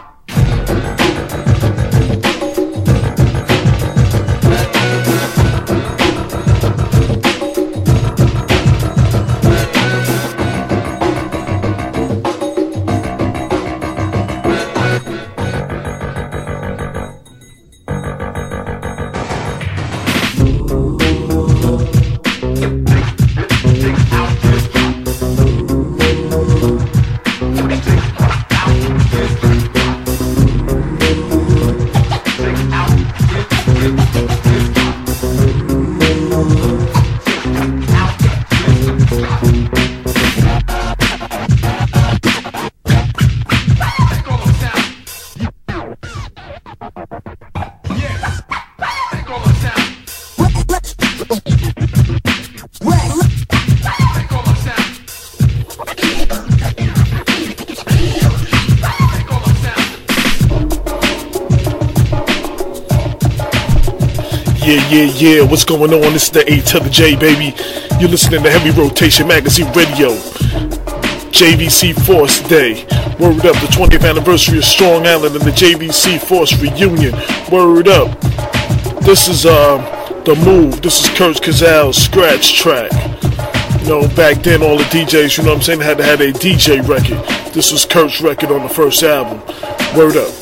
Yeah, what's going on? It's the A to the J, baby. You're listening to Heavy Rotation Magazine Radio. JVC Force Day. Word up, the 20th anniversary of Strong Island and the JVC Force reunion. Word up. This is The Move. This is Kurt Cazal's scratch track. You know, back then all the DJs, you know what I'm saying, had to have a DJ record. This was Kurt's record on the first album. Word up.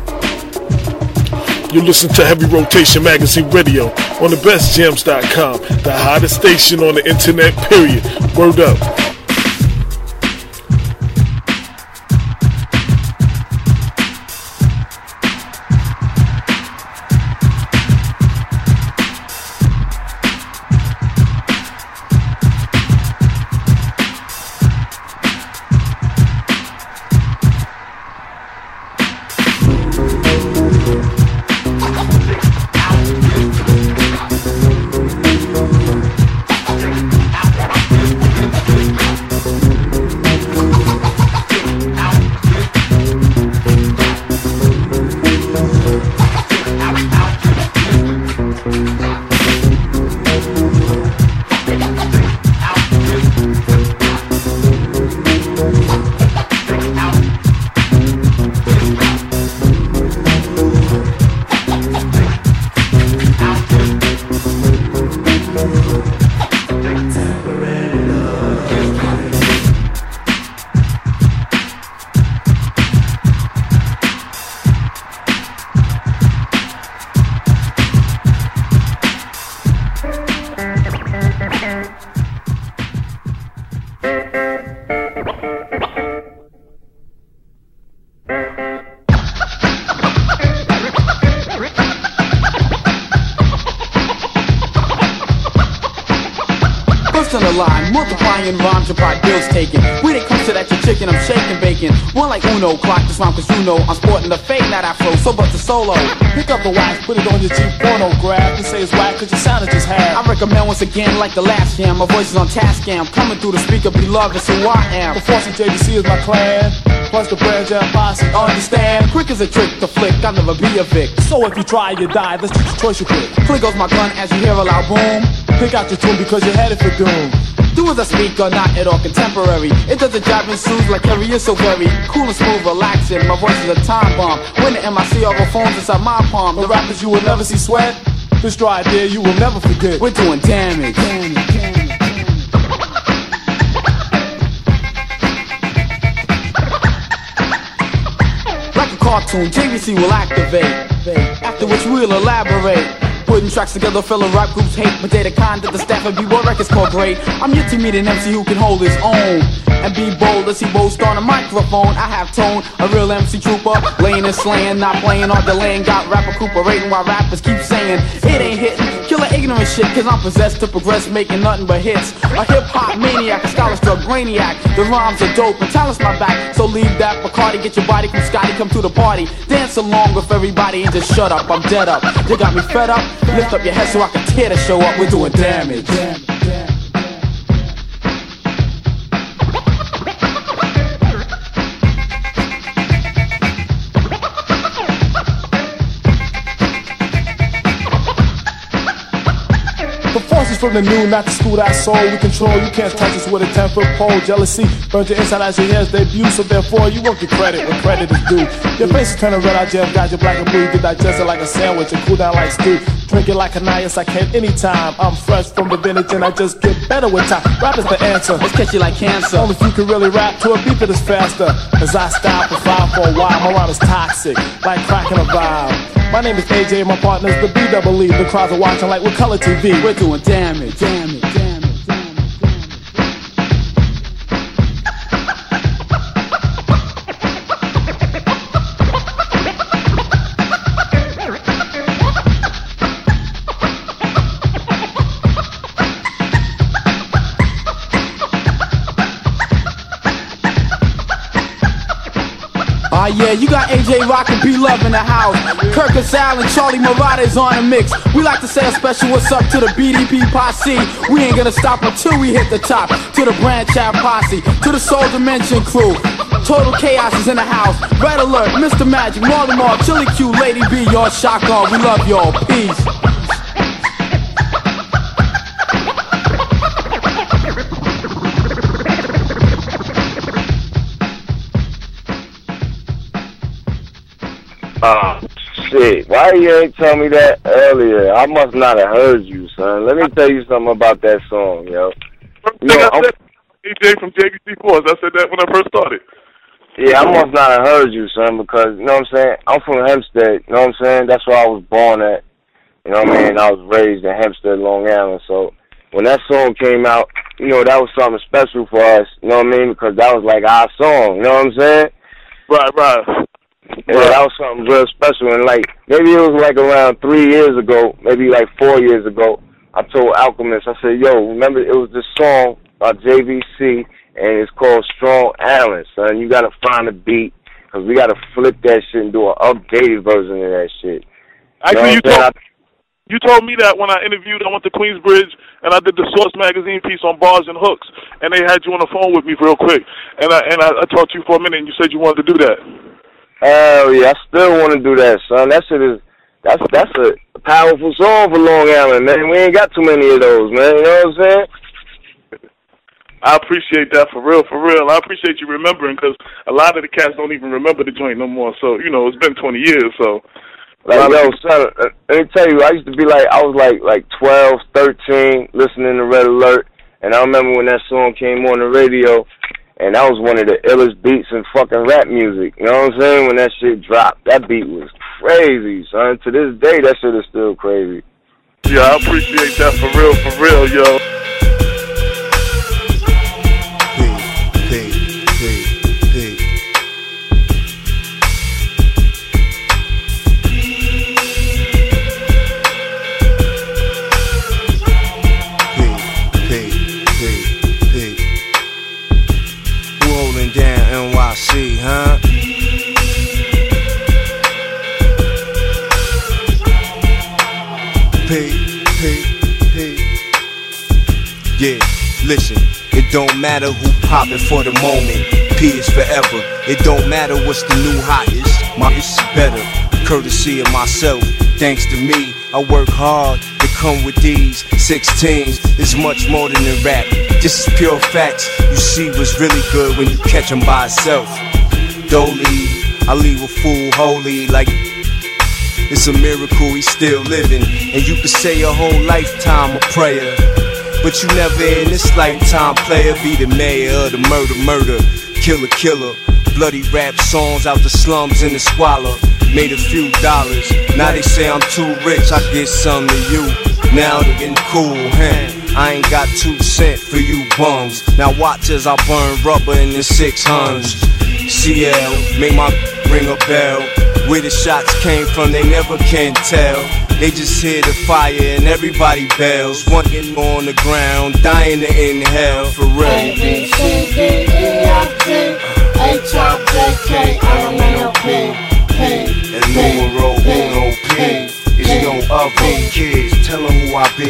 You listen to Heavy Rotation Magazine Radio on thebestgems.com, the hottest station on the internet, period. Word up. Multiplying rhymes and pride bills taken. When it comes to that, your chicken, I'm shaking bacon. One like Uno, clock this rhyme, cause you know I'm sporting the fade, not afro, so but the solo. Pick up the wax, put it on your cheap pornograph. You say it's whack cause your sound is just half. I recommend once again, like the last jam, my voice is on task scam. Coming through the speaker, beloved, that's who I am. The Force and JVC is my clan, plus the Brand Jam Posse, understand? Quick as a trick to flick, I'll never be a vic. So if you try, you die, that's just the choice you pick. Click goes my gun as you hear a loud boom. Pick out your tune because you're headed for doom. Do as I speak or not at all contemporary. It doesn't jive and soothe like Harry is so very cool and smooth, relaxing. My voice is a time bomb. When the MIC all the phones inside my palm. The rappers you will never see sweat. This dry idea you will never forget. We're doing damage. Like a cartoon, JVC will activate. After which we'll elaborate. Putting tracks together, fellow rap groups hate, but they the kind that the staff of B-Boy Records call great. I'm yet to meet an MC who can hold his own and be bold as he boasts on a microphone. I have tone, a real MC trooper, laying and slaying, not playing or delaying. Got rap recuperating while rappers keep saying it ain't hitting. Killer ignorant shit, cause I'm possessed to progress, making nothing but hits. A hip-hop maniac, a scholar struck brainiac. The rhymes are dope and talent's my back, so leave that Bacardi, get your body, come Scotty, come to the party. Dance along with everybody and just shut up, I'm dead up. You got me fed up, lift up your head so I can tear the show up, we're doing damage. from the new, not the school that soul we control. You can't touch us with a 10-foot pole. Jealousy burns your inside as your hair's debut, so therefore you won't get credit when credit is due. Your face is turning red, I jam, got your black and blue. You can digest it like a sandwich and cool down like stew. Drink it like a night, yes I can anytime. I'm fresh from the vintage and I just get better with time. Rap is the answer. Let's catch you like cancer. Only if you can really rap to a beat that is faster. As I style for five for a while, my rhyme is toxic, like cracking a vibe. My name is AJ and my partner's the B-double-E. The crowds are watching like with color TV. We're doing damage, damage, damage. Yeah, you got AJ Rock and B-Love in the house. Kirk Casale and Charlie Murata is on the mix. We like to say a special what's up to the BDP posse. We ain't gonna stop until we hit the top. To the Branch Out posse, to the Soul Dimension crew. Total Chaos is in the house. Red Alert, Mr. Magic, Marley Marl, Chili Q, Lady B, y'all shotgun. We love y'all. Peace. Shit, why you ain't tell me that earlier? I must not have heard you, son. Let me tell you something about that song, yo. You know, I said AJ from JBC Force. I said that when I first started. Yeah, I must not have heard you, son, because, you know what I'm saying, I'm from Hempstead, you know what I'm saying? That's where I was born at. You know what I mean? I was raised in Hempstead, Long Island, so when that song came out, you know, that was something special for us, you know what I mean? Because that was like our song, you know what I'm saying? Right. Yeah, that was something real special, and like, maybe it was like around 3 years ago, maybe like 4 years ago, I told Alchemist, I said, yo, remember it was this song by JVC, and it's called Strong Island, son. You gotta find a beat, because we gotta flip that shit and do an updated version of that shit. Actually, you told me that when I interviewed, I went to Queensbridge, and I did the Source magazine piece on bars and hooks, and they had you on the phone with me real quick, and I talked to you for a minute, and you said you wanted to do that. Hell yeah, I still want to do that, son. That shit is, that's a powerful song for Long Island, man. We ain't got too many of those, man. You know what I'm saying? I appreciate that for real. I appreciate you remembering, because a lot of the cats don't even remember the joint no more. So, you know, it's been 20 years, so. Like, yo, son, let me tell you, I used to be like, I was like 12, 13, listening to Red Alert, and I remember when that song came on the radio, and that was one of the illest beats in fucking rap music. You know what I'm saying? When that shit dropped, that beat was crazy, son. To this day, that shit is still crazy. Yeah, I appreciate that for real, yo. NYC, huh? Yeah, listen, it don't matter who poppin' for the moment. P is forever. It don't matter what's the new hottest. My is better, courtesy of myself. Thanks to me, I work hard to come with these 16s. It's much more than a rap. This is pure facts. You see what's really good when you catch him by itself. Dolly, I leave a fool holy like it's a miracle he's still living. And you could say a whole lifetime of prayer, but you never in this lifetime player be the mayor of the murder, killer. Bloody rap songs out the slums and the squalor. Made a few dollars, now they say I'm too rich, I get some to you. Now they getting cool, I ain't got 2 cents for you bums. Now watch as I burn rubber in the 600s. CL, make my ring a bell. Where the shots came from, they never can tell. They just hear the fire and everybody bells. One getting on the ground, dying to inhale. For real. A-B-C-D-E-F-G-H-I-J-K-L-M-N-O-P And numero uno P is no other. Kids, tell them who I be.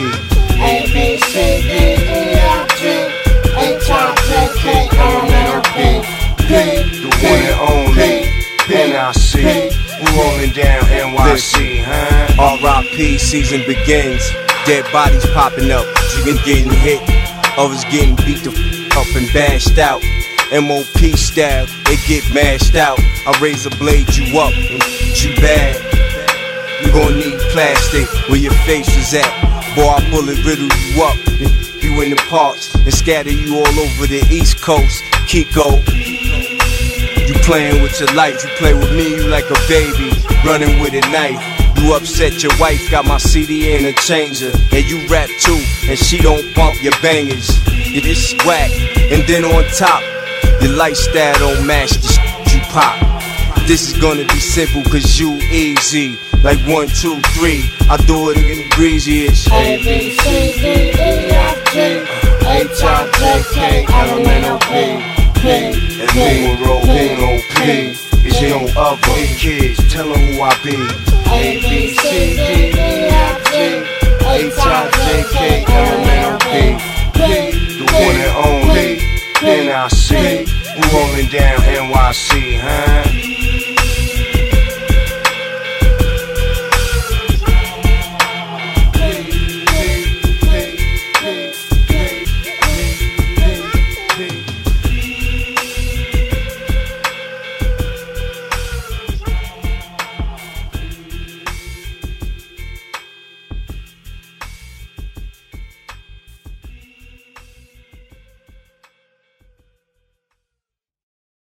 A-B-C-D-E-F-G-H-I-J-K-L-M-N-O-P The one and only NIC. We're rolling down NYC, huh? R.I.P. season begins. Dead bodies popping up, you getting hit. Others getting beat the up and bashed out. MOP style, they get mashed out. I razor blade you up and you bad. You gon' need plastic where your face is at. Boy, I bullet riddle you up, you in the parks, and scatter you all over the East Coast. Kiko, you playing with your life, you play with me, you like a baby, running with a knife. You upset your wife, got my CD in a changer, and you rap too, and she don't bump your bangers. It is whack, and then on top, your lifestyle don't match the shit you pop. This is gonna be simple, cause you easy. Like 1, 2, 3, I do it in the breeziest. A, B, C, D, E, F, G, H, I, J, K, L, M, N, O, P, P, and numero uno P. Is no other kids, tell them who I be. A, B, C, D, E, F, G, H, I, J, K, L, M, N, O, P, P, the one and only. Then I see who holding down NYC, huh?